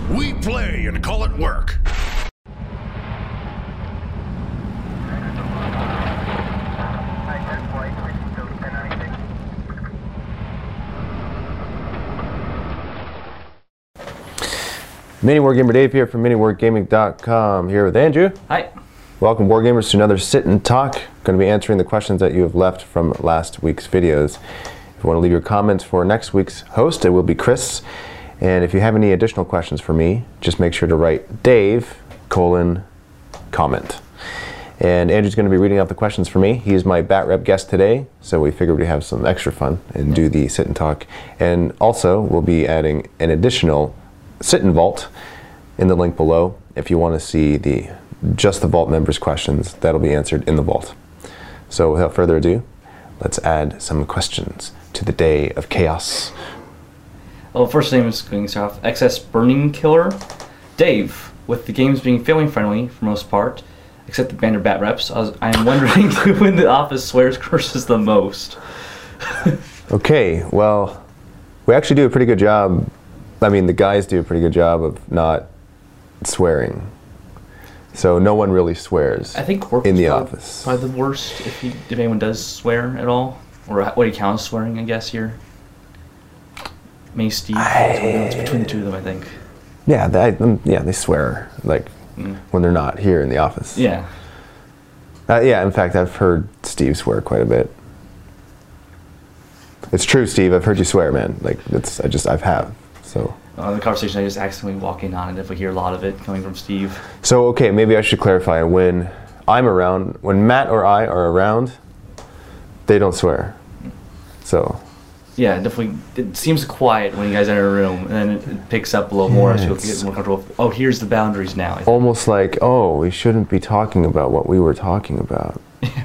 We play and call it work. Mini Wargamer Dave here from MiniWarGaming.com, here with Andrew. Hi. Welcome, Wargamers, to another Sit and Talk. Going to be answering the questions that you have left from last week's videos. If you want to leave your comments for next week's host, it will be Chris. And if you have any additional questions for me, just make sure to write Dave, comment. And Andrew's going to be reading out the questions for me. He's my Bat Rep guest today, so we figured we'd have some extra fun and do the Sit and Talk. And also, we'll be adding an additional Sit and Vault in the link below if you want to see just the Vault members' questions. That'll be answered in the Vault. So without further ado, let's add some questions to the day of chaos. Well, first name is going to start off XS Burning Killer. Dave, with the games being family friendly for most part, except the Banner Bat Reps, I'm wondering who in the office swears curses the most. Okay, well, we actually do a pretty good job. I mean, the guys do a pretty good job of not swearing. So no one really swears I think Corp in the is office. probably the worst if anyone does swear at all. Or what do you count as swearing, I guess, here? Maybe Steve. It's between the two of them, I think. Yeah, they swear like when they're not here in the office. Yeah. Yeah, in fact, I've heard Steve swear quite a bit. It's true, Steve. I've heard you swear, man. Like I have. So. In the conversation, I just accidentally walk in on it if we hear a lot of it coming from Steve. So, okay, maybe I should clarify. When I'm around, when Matt or I are around, they don't swear. So. Yeah, definitely. It seems quiet when you guys enter a room, and then it picks up a little more as you get more comfortable. Oh, here's the boundaries now. Almost like, oh, we shouldn't be talking about what we were talking about.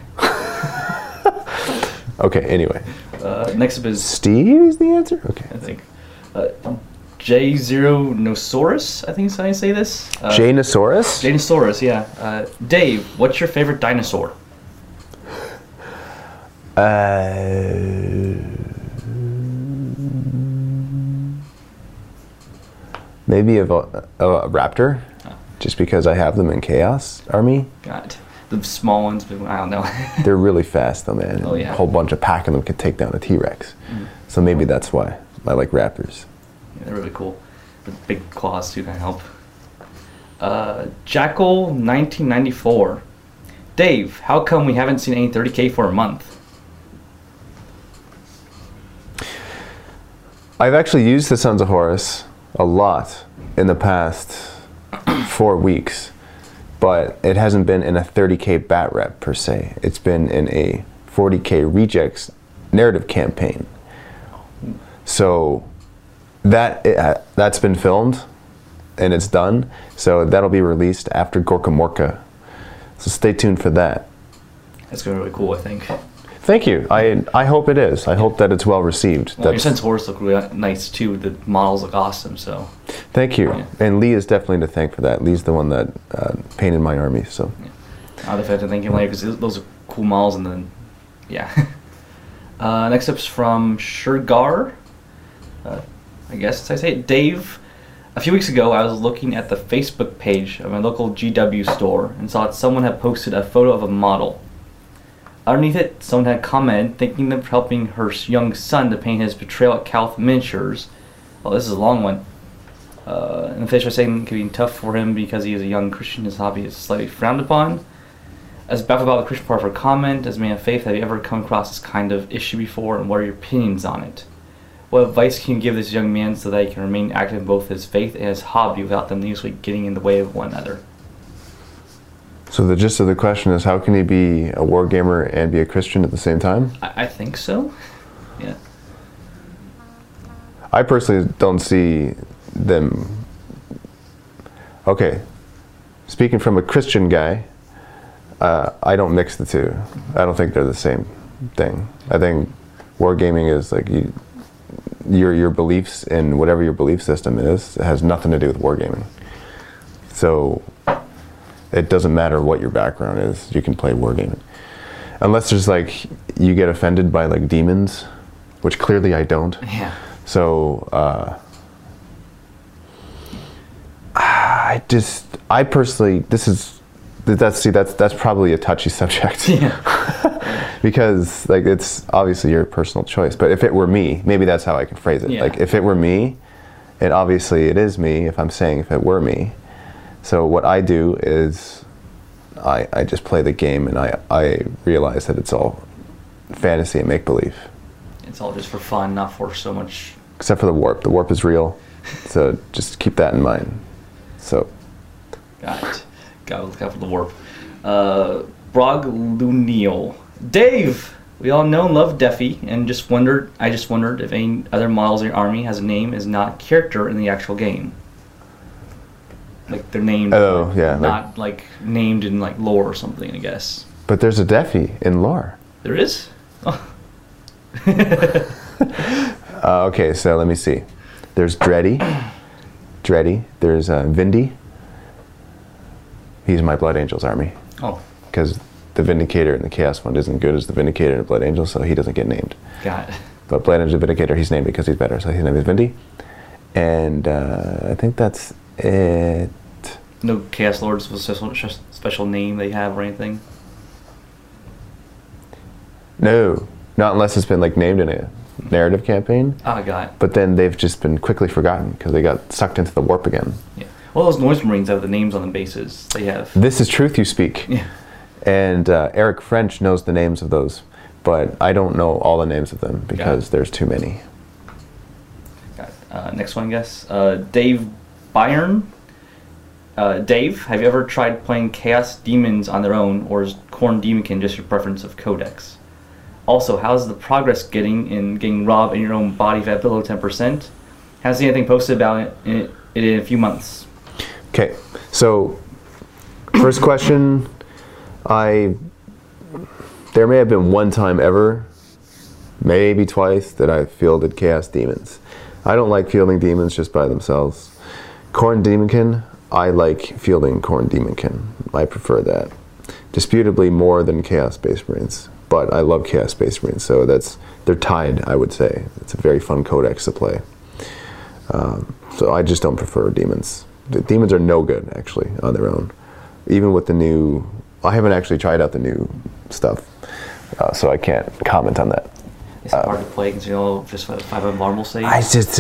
Okay, anyway. Next up is Steve is the answer? Okay. I think. J0nosaurus, I think is how you say this. Janosaurus? Janosaurus, yeah. Dave, what's your favorite dinosaur? Maybe a raptor, just because I have them in Chaos Army. God, the small ones, but I don't know. They're really fast though, man. Oh yeah. A whole bunch of pack of them could take down a T-Rex. So maybe that's why I like raptors. Yeah, they're really cool. The big claws too can help. Jackal 1994. Dave, how come we haven't seen any 30K for a month? I've actually used the Sons of Horus a lot in the past 4 weeks, but it hasn't been in a 30K bat rep per se. It's been in a 40K rejects narrative campaign. So that's been filmed and it's done. So that'll be released after Gorka Morka. So stay tuned for that. That's going to be really cool, I think. Thank you. I hope it is. I hope that it's well received. Well, your Sons of Horus look really nice too. The models look awesome. So. Thank you. Yeah. And Lee is definitely to thank for that. Lee's the one that painted my army. So. Yeah. I'll have to thank him later because those are cool models. And then, yeah. Next up's from Shergar. I guess I say it. Dave. A few weeks ago, I was looking at the Facebook page of my local GW store and saw that someone had posted a photo of a model. Underneath it, someone had commented thanking them for helping her young son to paint his Betrayal at Calth miniatures. Well, this is a long one. And the fish was saying it could be tough for him because he is a young Christian. His hobby is slightly frowned upon. As baffled about the Christian part of her comment, as a man of faith, have you ever come across this kind of issue before, and what are your opinions on it? What advice can you give this young man so that he can remain active in both his faith and his hobby without them usually getting in the way of one another? So the gist of the question is, how can he be a wargamer and be a Christian at the same time? I think so. Yeah. I personally don't see them. Okay, speaking from a Christian guy, I don't mix the two. I don't think they're the same thing. I think wargaming is like your beliefs and whatever your belief system is, it has nothing to do with wargaming. So it doesn't matter what your background is, you can play wargaming. Unless there's like, you get offended by like demons, which clearly I don't. Yeah. So, I personally, that's probably a touchy subject. Yeah. Because like it's obviously your personal choice. But if it were me, maybe that's how I can phrase it. Yeah. Like if it were me, and obviously it is me if I'm saying if it were me. So what I do is I just play the game and I realize that it's all fantasy and make-believe. It's all just for fun, not for so much. Except for the warp. The warp is real. So just keep that in mind. So. Got it. Got to look out for the warp. Broglunio. Dave! We all know and love Defi, and I just wondered if any other models in your army has a name as not character in the actual game. Like they're named. Oh, yeah. Not like named in like lore or something, I guess. But there's a Defi in lore. There is? Oh. Okay, so let me see. There's Dreddy. There's Vindy. He's my Blood Angels army. Oh. Because the Vindicator in the Chaos one isn't good as the Vindicator in the Blood Angels, so he doesn't get named. Got it. But Blood Angel Vindicator, he's named because he's better, so his name is Vindy. And I think that's it. No Chaos Lords with a special name they have or anything? No, not unless it's been like named in a narrative campaign. Oh, I got it. But then they've just been quickly forgotten because they got sucked into the warp again. Yeah. Well, those Noise Marines have the names on the bases. They have. This is truth you speak. Yeah. And Eric French knows the names of those, but I don't know all the names of them because there's too many. Got it. Next one, I guess. Dave Byron. Dave, have you ever tried playing Chaos Demons on their own, or is Khorne Demonkin just your preference of Codex? Also, how's the progress getting in getting Rob in your own body fat below 10%? Haven't seen anything posted about it in a few months. Okay, so first question, there may have been one time ever, maybe twice, that I fielded Chaos Demons. I don't like fielding demons just by themselves. Khorne Demonkin, I like fielding Khorne Demonkin. I prefer that. Disputably more than Chaos Space Marines, but I love Chaos Space Marines, so they're tied, I would say. It's a very fun codex to play. So I just don't prefer demons. The demons are no good, actually, on their own. Even with the new, I haven't actually tried out the new stuff, so I can't comment on that. It's hard to play because just 5 marble saves. I just,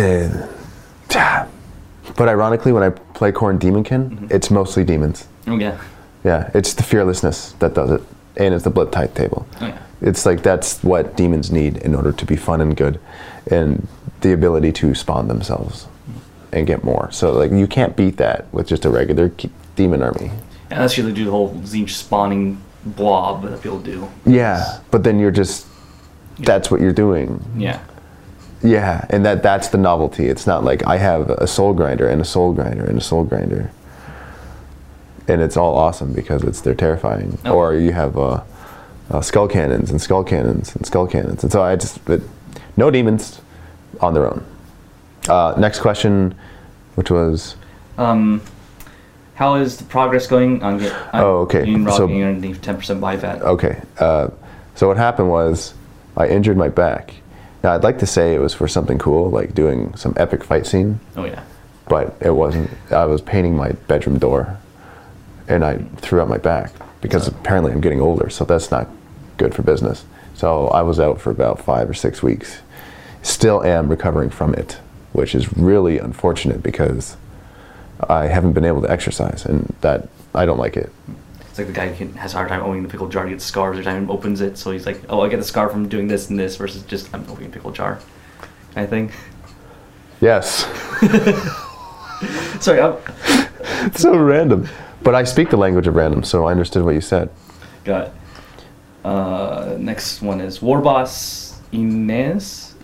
but ironically, when I play Khorne Demonkin, it's mostly demons. Oh, yeah. Yeah, it's the fearlessness that does it, and it's the blood type table. Oh, yeah. It's like that's what demons need in order to be fun and good, and the ability to spawn themselves and get more. So like you can't beat that with just a regular demon army. And that's usually do the whole Tzeentch spawning blob that people do. Yeah, but then you're just, that's what you're doing. Yeah. Yeah, and that's the novelty. It's not like I have a soul grinder and a soul grinder and a soul grinder. And it's all awesome because they're terrifying. Oh. Or you have skull cannons and skull cannons and skull cannons. And so no demons on their own. Next question, which was? How is the progress going on getting underneath 10% buy fat? Okay, so what happened was I injured my back. Now I'd like to say it was for something cool, like doing some epic fight scene. Oh yeah. But it wasn't. I was painting my bedroom door, and I threw out my back because apparently I'm getting older, so that's not good for business. So I was out for about 5 or 6 weeks. Still am recovering from it, which is really unfortunate because I haven't been able to exercise, and that I don't like it. It's like the guy who has a hard time opening the pickle jar to get scars every time he opens it, so he's like, oh, I get the scar from doing this and this versus just I'm opening a pickle jar kind of thing. Yes. Sorry, It's so random. But I speak the language of random, so I understood what you said. Got it. Next one is Warboss Ines?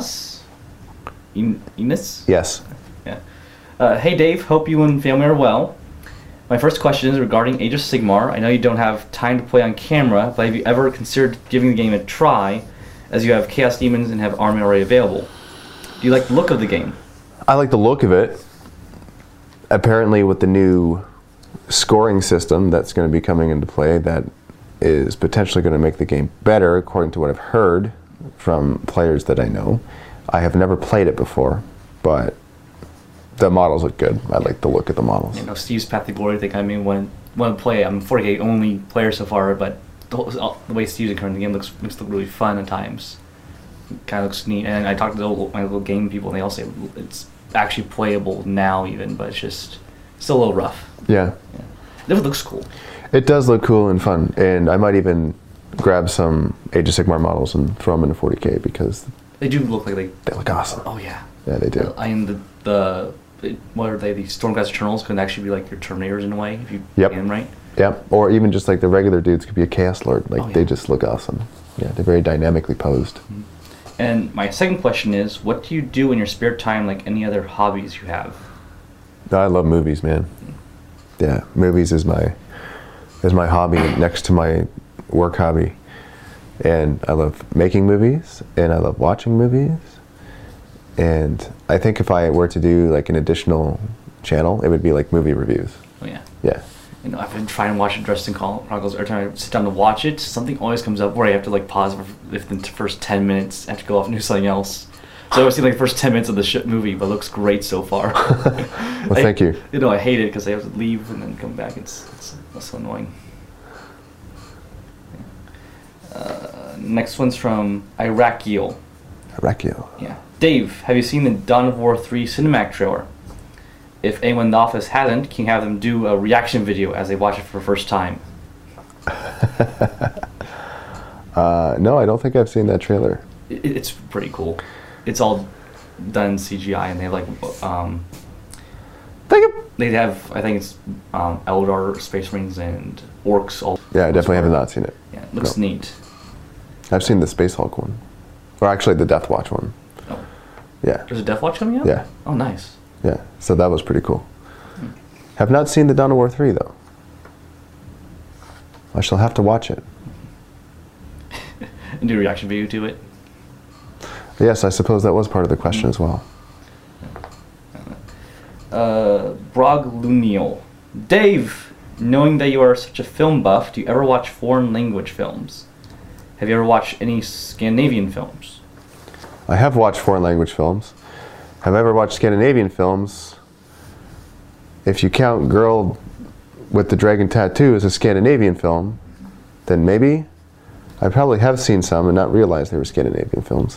Yes. Yeah. Hey Dave, hope you and family are well. My first question is regarding Age of Sigmar. I know you don't have time to play on camera, but have you ever considered giving the game a try, as you have Chaos Demons and have army already available? Do you like the look of the game? I like the look of it. Apparently with the new scoring system that's going to be coming into play, that is potentially going to make the game better, according to what I've heard from players that I know. I have never played it before, but The models look good. I like the look of the models. You know, Steve's Path to Glory. I think I mean want to play. I'm 40K only player so far, but the way Steve's occurring in the game makes it look really fun at times. Kind of looks neat. And I talked to my little game people, and they all say it's actually playable now, even, but it's still a little rough. Yeah. It looks cool. It does look cool and fun, and I might even grab some Age of Sigmar models and throw them into 40K because they do look like they look awesome. Oh yeah. Yeah, they do. And what are they? The Stormcast Eternals can actually be like your Terminators in a way if you Yep. play them right. Yep. Or even just like the regular dudes could be a Chaos Lord. Like they just look awesome. Yeah, they're very dynamically posed. Mm-hmm. And my second question is, what do you do in your spare time, like any other hobbies you have? I love movies, man. Yeah, movies is my hobby next to my work hobby. And I love making movies, and I love watching movies. And I think if I were to do like an additional channel, it would be like movie reviews. Oh yeah. Yeah. You know, I've been trying to watch Dresden Chronicles. Every time I sit down to watch it, something always comes up where I have to like pause for within the first 10 minutes. I have to go off and do something else. So I've seen like the first 10 minutes of the movie, but it looks great so far. Well, thank you. You know, I hate it because I have to leave and then come back. It's so annoying. Next one's from Irakiel. Irakiel. Yeah. Dave, have you seen the Dawn of War 3 cinematic trailer? If anyone in the office hasn't, can you have them do a reaction video as they watch it for the first time? No, I don't think I've seen that trailer. It's pretty cool. It's all done CGI, and they have like they have, I think it's Eldar, Space Marines, and Orcs. All Yeah, I definitely have not seen it. Yeah, it looks neat. I've seen the Space Hulk one, or actually the Death Watch one. Oh. Yeah. There's a Death Watch coming out? Yeah. Oh, nice. Yeah, so that was pretty cool. Have not seen the Dawn of War 3 though. I shall have to watch it. And do a reaction video to it? Yes, I suppose that was part of the question as well. Broglunial. Dave, knowing that you are such a film buff, do you ever watch foreign language films? Have you ever watched any Scandinavian films? I have watched foreign language films. Have I ever watched Scandinavian films? If you count Girl with the Dragon Tattoo as a Scandinavian film, then maybe. I probably have seen some and not realized they were Scandinavian films.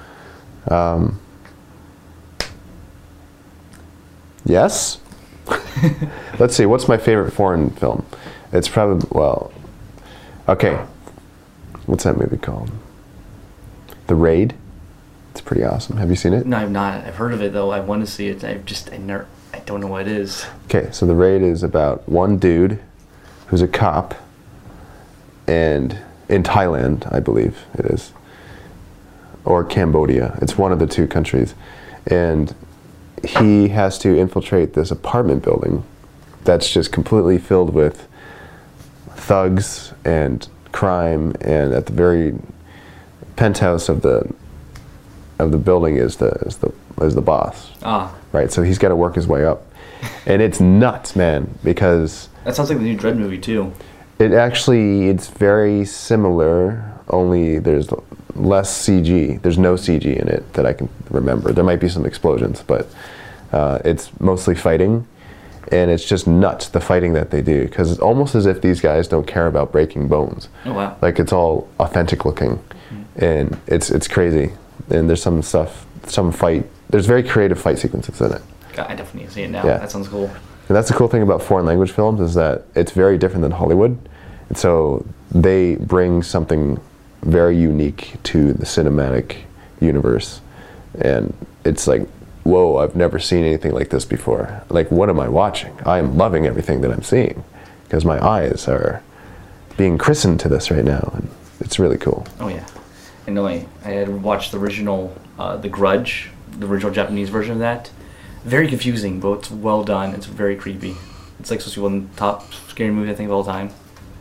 Yes? Let's see, what's my favorite foreign film? It's probably, well, okay. What's that movie called? The Raid? It's pretty awesome. Have you seen it? No, I've not. I've heard of it though. I want to see it. I don't know what it is. Okay, so The Raid is about one dude who's a cop, and in Thailand, I believe it is, or Cambodia. It's one of the two countries, and he has to infiltrate this apartment building that's just completely filled with thugs and crime, and at the very penthouse of the building is the boss. Ah. Right, so he's got to work his way up, and it's nuts, man. Because that sounds like the new Dread movie too. It's very similar. Only there's less CG. There's no CG in it that I can remember. There might be some explosions, but it's mostly fighting, and it's just nuts the fighting that they do. Because it's almost as if these guys don't care about breaking bones. Oh wow! Like it's all authentic looking, and it's crazy. And there's there's very creative fight sequences in it. God, I definitely need to see it now. Yeah. That sounds cool. And that's the cool thing about foreign language films, is that it's very different than Hollywood. And so they bring something very unique to the cinematic universe. And it's like, whoa, I've never seen anything like this before. Like, what am I watching? I am loving everything that I'm seeing, because my eyes are being christened to this right now. And it's really cool. Oh yeah. I know I had watched the original The Grudge, the original Japanese version of that. Very confusing, but it's well done. It's very creepy. It's like supposed to be one of the top scary movies I think of all time.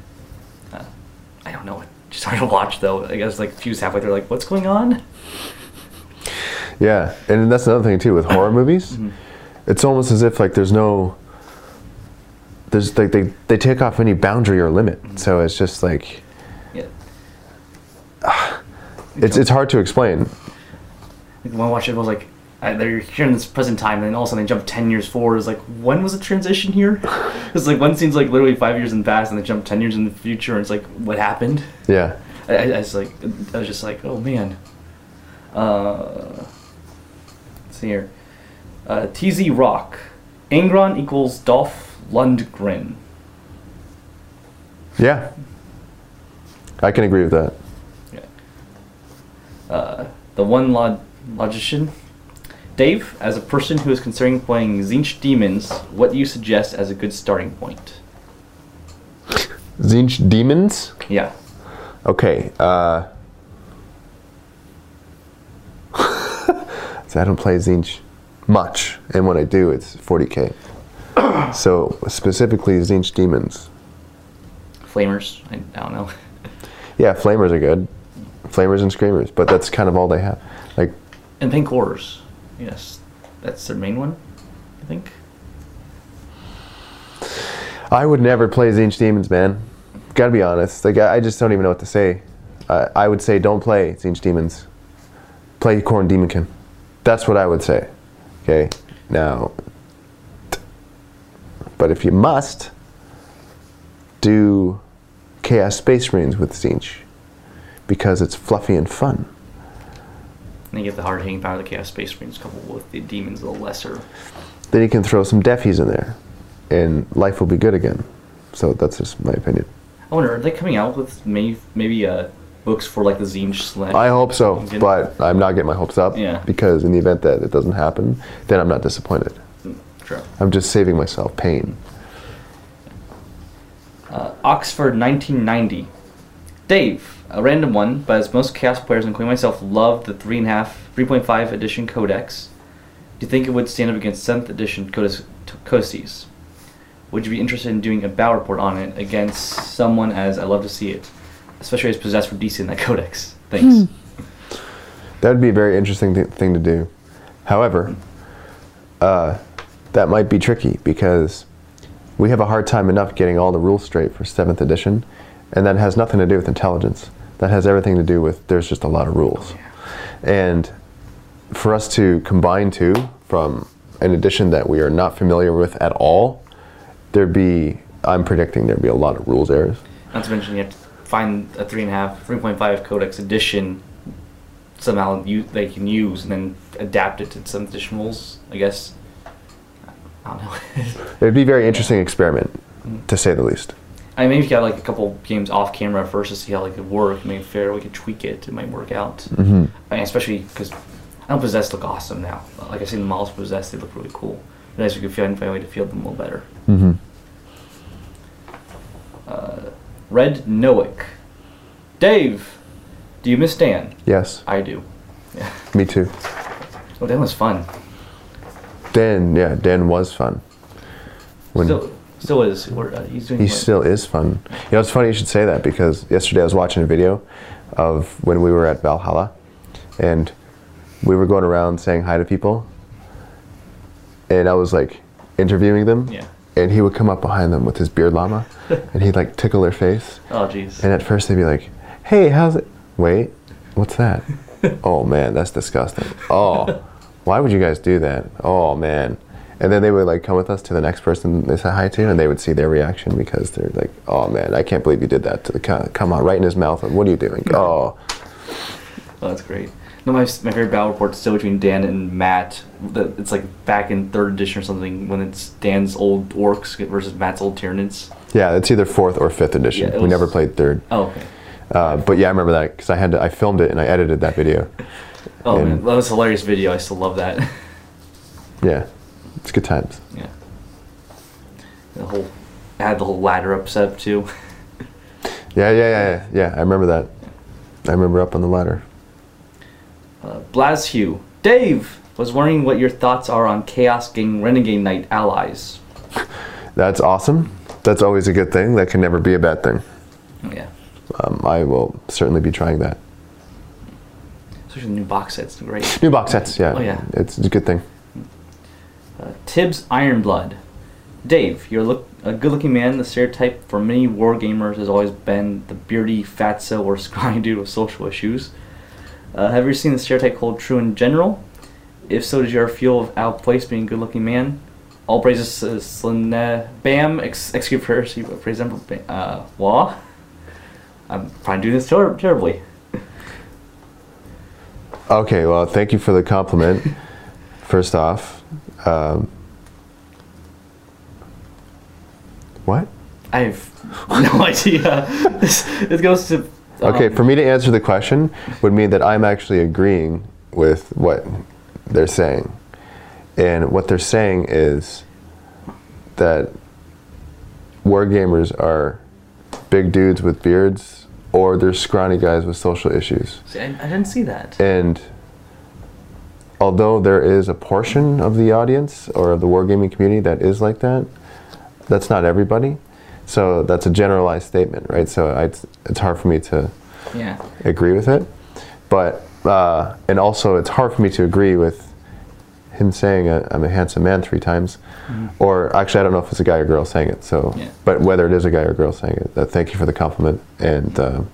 I don't know. Just hard to watch though. I guess like confused halfway through, like what's going on? Yeah, and that's another thing too with horror movies. Mm-hmm. It's almost as if like there's like they take off any boundary or limit. Mm-hmm. So it's just like, yeah. It's hard to explain. When I watched it, I was like, they're here in this present time, and then all of a sudden they jump 10 years forward. It's like, when was the transition here? It's like one scene's like literally 5 years in the past, and they jump 10 years in the future, and it's like, what happened? Yeah. I was just like, oh man. Let's see here. TZ Rock. Angron equals Dolph Lundgren. Yeah. I can agree with that. Yeah. The One Logician. Dave, as a person who is considering playing Tzeentch Demons, what do you suggest as a good starting point? Tzeentch Demons? Yeah. Okay. So I don't play Tzeentch much, and when I do, it's 40k. So specifically Tzeentch Demons. Flamers? I don't know. Yeah, Flamers are good. Flamers and Screamers, but that's kind of all they have. Like. And Pink Horrors. Yes. That's their main one, I think. I would never play Tzeentch Demons, man. Gotta be honest. Like, I just don't even know what to say. I would say don't play Tzeentch Demons. Play Khorne Daemonkin. That's what I would say. Okay? Now, but if you must, do Chaos Space Marines with Tzeentch, because it's fluffy and fun. And you get the hard hitting power of the Chaos Space Marines coupled with the demons a little lesser. Then you can throw some Defies in there, and life will be good again. So that's just my opinion. I wonder, are they coming out with maybe books for like the Tzeentch / I hope so, but I'm not getting my hopes up. Yeah. Because in the event that it doesn't happen, then I'm not disappointed. True. I'm just saving myself pain. Oxford 1990. Dave, a random one, but as most Chaos players, including myself, love the 3.5 edition Codex, do you think it would stand up against 7th edition Codices? Would you be interested in doing a battle report on it against someone, as I love to see it, especially as possessed for DC in that Codex? Thanks. That would be a very interesting thing to do. However, that might be tricky because we have a hard time enough getting all the rules straight for 7th edition, and that has nothing to do with intelligence. That has everything to do with there's just a lot of rules. And for us to combine two from an edition that we are not familiar with at all, I'm predicting there'd be a lot of rules errors. Not to mention you have to find a 3.5 Codex edition somehow they can use and then adapt it to 7th edition rules, I guess. I don't know. It'd be a very interesting experiment, to say the least. I mean, maybe if you got like a couple games off camera first to see how it would work, maybe we could tweak it, it might work out. I mean, especially because I know Possessed look awesome now. Like I see the models Possessed, they look really cool. Nice if we could find a way to field them a little better. Red Noack. Dave, do you miss Dan? Yes. I do. Yeah. Me too. Oh, Dan was fun. Dan was fun. Still is. He still is fun. You know, it's funny you should say that because yesterday I was watching a video of when we were at Valhalla, and we were going around saying hi to people, and I was like interviewing them. Yeah. And he would come up behind them with his beard llama, and he'd like tickle their face. Oh, jeez. And at first they'd be like, "Hey, how's it?" Wait, what's that? Oh man, that's disgusting. Oh, why would you guys do that? Oh man. And then they would like come with us to the next person they said hi to, and they would see their reaction because they're like, "Oh man, I can't believe you did that to the cat. Come on, right in his mouth. What are you doing?" Oh. Oh, that's great. No, my favorite battle report is still between Dan and Matt. It's like back in 3rd edition or something when it's Dan's old orcs versus Matt's old Tyranids. Yeah, it's either 4th or 5th edition. Yeah, we never played 3rd. Oh, okay. But yeah, I remember that because I filmed it and I edited that video. Oh man, that was a hilarious video. I still love that. Yeah, it's good times. Yeah. I had the whole ladder up set up too. Yeah. I remember that. I remember up on the ladder. Blazhue. Dave was wondering what your thoughts are on Chaos Gang Renegade Knight allies. That's awesome. That's always a good thing. That can never be a bad thing. Yeah. I will certainly be trying that. Especially the new box sets, great. New box sets, yeah. Oh yeah. It's a good thing. Tibbs Ironblood. Dave, you're a good-looking man. The stereotype for many war gamers has always been the beardy, fatso, or scrawny dude with social issues. Have you ever seen the stereotype hold true in general? If so, did you ever feel out of place being a good-looking man? All praises to Slane Bam, execute prayers, praise them for Wah. I'm probably doing this terribly. Okay, well, thank you for the compliment. First off, what? I have no idea. This goes to. Okay, for me to answer the question would mean that I'm actually agreeing with what they're saying. And what they're saying is that wargamers are big dudes with beards, or they're scrawny guys with social issues. See, I didn't see that. And although there is a portion of the audience or of the wargaming community that is like that, that's not everybody. So that's a generalized statement, right? So it's hard for me to agree with it. But, and also it's hard for me to agree with him saying I'm a handsome man 3 times. Or actually, I don't know if it's a guy or girl saying it. So, but whether it is a guy or girl saying it, thank you for the compliment. And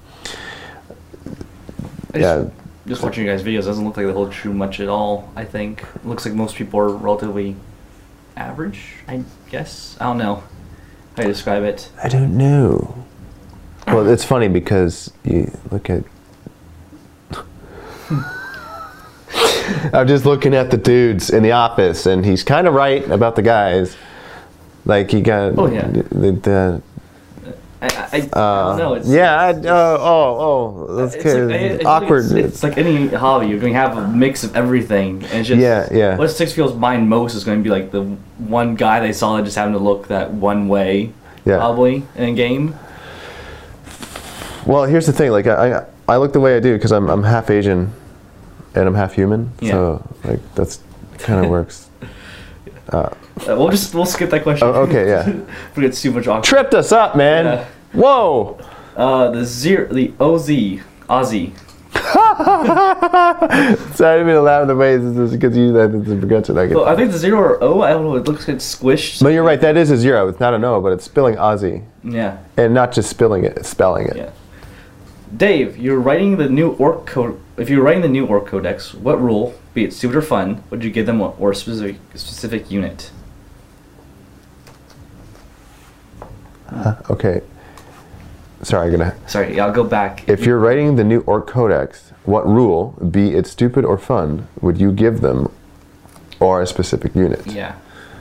just watching you guys' videos, doesn't look like they hold true much at all. I think it looks like most people are relatively average. I guess I don't know how you describe it. I don't know. Well, it's funny because you look at. I'm just looking at the dudes in the office, and he's kind of right about the guys. Like he got. Oh yeah. I don't know. It's, that's awkward. It's like any hobby. You're going to have a mix of everything, and it's just what sticks people's mind most is going to be like the one guy they saw that just happened to look that one way, probably in a game. Well, here's the thing. Like I look the way I do because I'm half Asian, and I'm half human. Yeah. So like that's kind of works. We'll skip that question. Oh, okay, yeah. If it's too much awkward. Tripped us up, man. Yeah. Whoa. The Ozzy. Sorry, I didn't mean to laugh in the way because you that it's a progression. Well, I think the 0 or O. I don't know. It looks like it's squished. No, you're right. That is a 0. It's not an O, but it's spelling Aussie. Yeah. And not just spelling it; it's spelling it. Yeah. Dave, you're writing the new orc code. If you're writing the new orc codex, what rule, be it stupid or fun, would you give them, or a specific unit? Okay. Sorry, Sorry, I'll go back. If you're writing the new orc codex, what rule, be it stupid or fun, would you give them, or a specific unit? Yeah.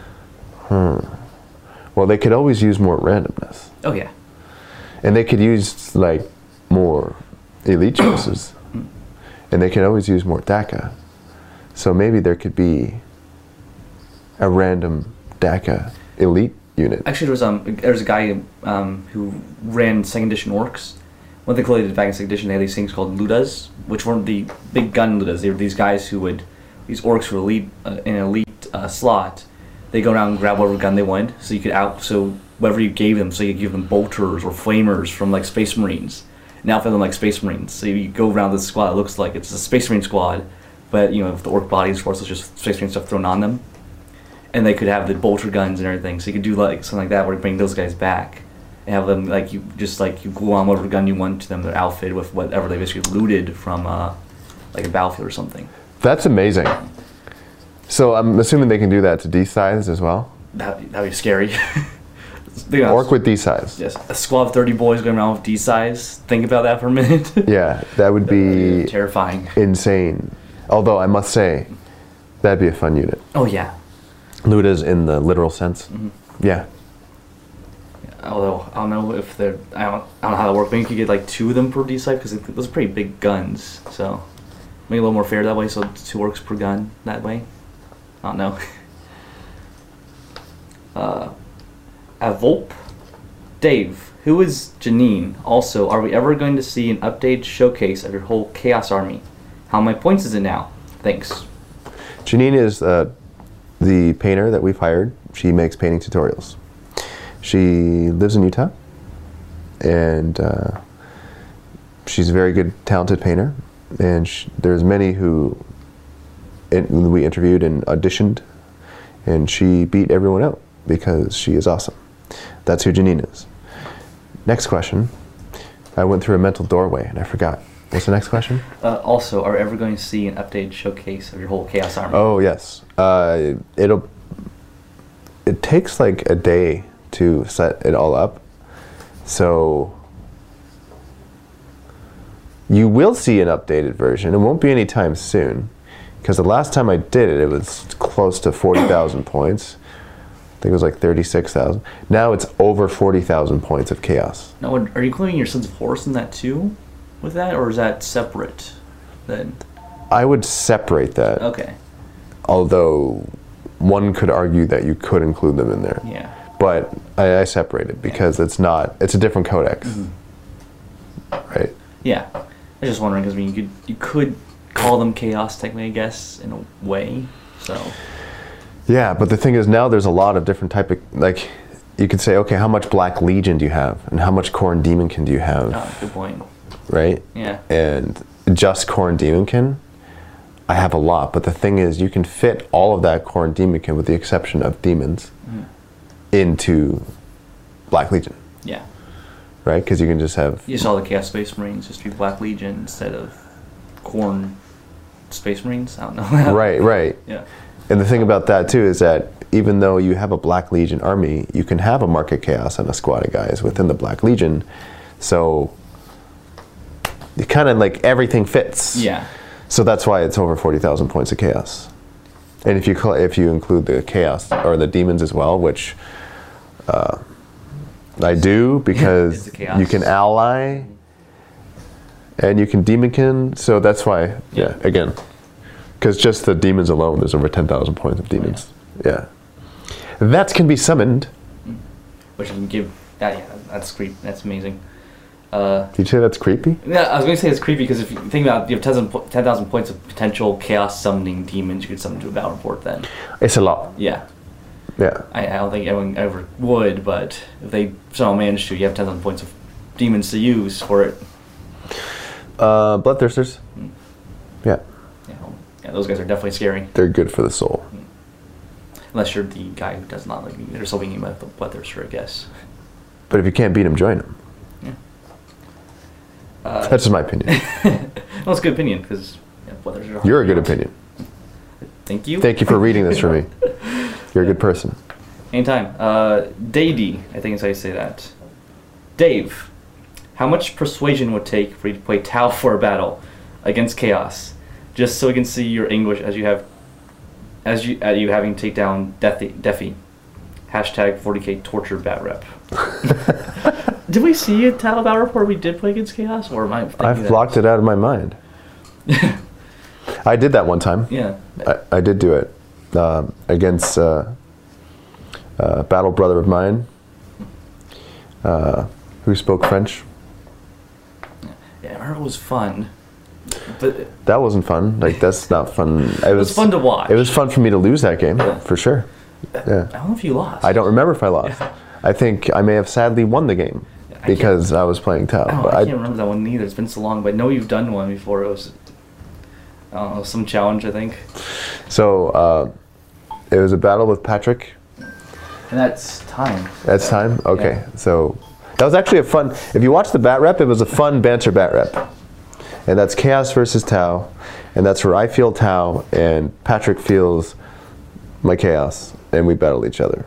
Well, they could always use more randomness. Oh yeah. And they could use like more elite choices. And they could always use more DACA. So maybe there could be a random DACA elite unit. Actually, there was a guy who ran second edition orcs. One thing they did back in second edition, they had these things called ludas, which weren't the big gun ludas. They were these guys these orcs who were in an elite slot. They go around and grab whatever gun they wanted, so whatever you gave them, so you could give them bolters or flamers from like Space Marines, and outfit them like Space Marines. So you go around this squad, it looks like it's a Space Marine squad, but with the orc bodies, of course, it's just Space Marine stuff thrown on them. And they could have the bolter guns and everything, so you could do like something like that, where you bring those guys back and have them you glue on whatever gun you want to them, their outfit with whatever they basically looted from like a battlefield or something. That's amazing. So I'm assuming they can do that to D-size as well? That'd be scary. Orc with D-size. Yes, a squad of 30 boys going around with D-size. Think about that for a minute. Yeah, that would be terrifying. Insane. Although I must say, that'd be a fun unit. Oh yeah. Ludas in the literal sense. Mm-hmm. Yeah. Although I don't know if they're, I don't know how that works. Maybe you could get like 2 of them per D-size because those are pretty big guns. So maybe a little more fair that way. So 2 orcs per gun that way. I don't know. Avolp. Dave, who is Janine? Also, are we ever going to see an updated showcase of your whole Chaos Army? How many points is it now? Thanks. Janine is the painter that we've hired. She makes painting tutorials. She lives in Utah, and she's a very good, talented painter. And there's many who we interviewed and auditioned, and she beat everyone out because she is awesome. That's who Janine is. Next question. I went through a mental doorway and I forgot. What's the next question? Also, are we ever going to see an updated showcase of your whole Chaos army? Oh yes. It takes like a day to set it all up, so you will see an updated version. It won't be anytime soon, because the last time I did it, it was close to 40,000 points. I think it was like 36,000. Now it's over 40,000 points of Chaos. Now, are you including your Sons of Horus in that too, with that, or is that separate? Then. I would separate that. Okay. Although one could argue that you could include them in there. Yeah. But I separate it because it's a different codex. Right? Yeah. I was just wondering, because I mean, you could call them Chaos technically, I guess, in a way. So. Yeah, but the thing is, now there's a lot of different type of, like, you could say, okay, how much Black Legion do you have, and how much Khorne Demonkin do you have? Oh, good point. Right? Yeah. And just Khorne Demonkin, I have a lot, but the thing is, you can fit all of that Khorne Demonkin, with the exception of demons, into Black Legion. Yeah. Right? Because you can just have... You saw the Chaos Space Marines just be Black Legion instead of Khorne Space Marines? I don't know. Right. Yeah. And the thing about that too is that even though you have a Black Legion army, you can have a Market Chaos and a squad of guys within the Black Legion. So it kind of like everything fits. Yeah. So that's why it's over 40,000 points of Chaos. And if you include the Chaos or the demons as well, which I do, because you can ally and you can demonkin. So that's why, yeah, again. Because just the demons alone, there's over 10,000 points of demons. Yeah. That can be summoned. Which you can give... that's creepy. That's amazing. Did you say that's creepy? Yeah, I was going to say it's creepy because if you think about it, you have 10,000 points of potential Chaos summoning demons you could summon to a battle report then. It's a lot. Yeah. Yeah. I don't think anyone ever would, but if they somehow manage to, you have 10,000 points of demons to use for it. Bloodthirsters. Yeah. Yeah, those guys are definitely scary. They're good for the soul. Unless you're the guy who does not like me. They're still being with the Bloodthirster, I guess. But if you can't beat him, join him. Yeah. That's just my opinion. Well, it's a good opinion, because Bloodthirsters are hard. You're a good opinion. Thank you. Thank you for reading this for me. You're a good person. Anytime. Dadey, I think is how you say that. Dave, how much persuasion would it take for you to play Tau for a battle against Chaos? Just so we can see your English as you having to take down Defi. Hashtag 40k torture bat rep. Did we see a Tau battle report we did play against Chaos? Or am I thinking I've blocked it out of my mind. I did that one time. Yeah. I did do it against a battle brother of mine who spoke French. Yeah, I remember it was fun. But that wasn't fun. Like, that's not fun. It was fun to watch. It was fun for me to lose that game, for sure. Yeah. I don't know if you lost. I don't remember if I lost. Yeah. I think I may have sadly won the game because I was playing Tau. I can't remember that one either. It's been so long, but I know you've done one before. It was, I don't know, some challenge, I think. So, it was a battle with Patrick. And that's time. That's time? Okay. Yeah. So, that was actually a fun... If you watch the bat rep, it was a fun banter bat rep. And that's Chaos versus Tau, and that's where I feel Tau, and Patrick feels my Chaos, and we battle each other.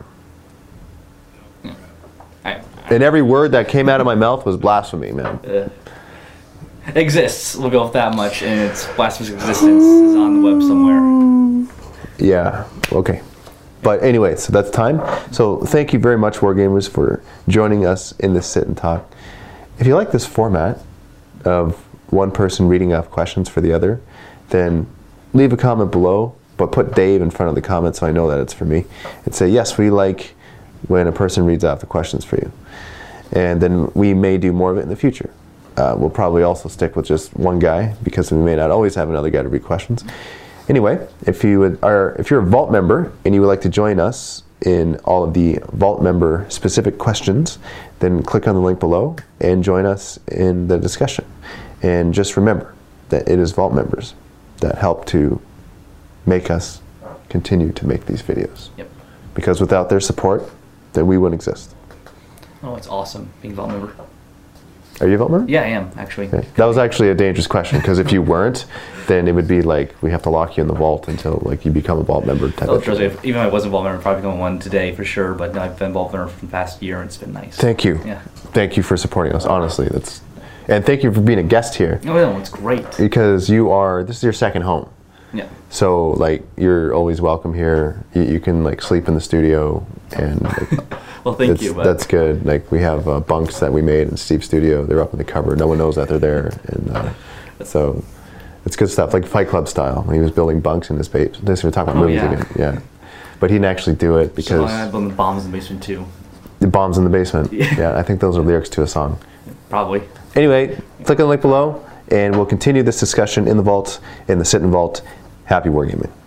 And every word that came out of my mouth was blasphemy, man. Exists, we'll go with that much, and its blasphemous existence is on the web somewhere. Yeah, okay. But anyway, so that's time. So thank you very much, Wargamers, for joining us in this sit and talk. If you like this format of one person reading off questions for the other, then leave a comment below, but put Dave in front of the comment so I know that it's for me. And say, yes, we like when a person reads off the questions for you. And then we may do more of it in the future. We'll probably also stick with just one guy, because we may not always have another guy to read questions. Anyway, if you're a Vault member and you would like to join us in all of the Vault member specific questions, then click on the link below and join us in the discussion. And just remember that it is Vault members that help to make us continue to make these videos. Yep. Because without their support, then we wouldn't exist. Oh, it's awesome being a Vault member. Are you a Vault member? Yeah, I am actually. Okay. That was actually a dangerous question because if you weren't, then it would be like we have to lock you in the vault until like you become a Vault member type of thing. Even if I wasn't a Vault member, I'd probably become one today for sure. But no, I've been a Vault member for the past year, and it's been nice. Thank you. Yeah. Thank you for supporting us. Honestly, and thank you for being a guest here. Oh no, it's great. Because this is your second home. Yeah. So like you're always welcome here. You can like sleep in the studio and. Like, well, thank you. But that's good. Like we have bunks that we made in Steve's studio. They're up in the cupboard. No one knows that they're there, and so it's good stuff. Like Fight Club style when he was building bunks in his basement. This we're talking about movies again. Yeah, but he didn't actually do it because I built the bombs in the basement too. The bombs in the basement. Yeah, I think those are lyrics to a song. Probably. Anyway, click on the link below, and we'll continue this discussion in the vault, in the Sit-in Vault. Happy wargaming.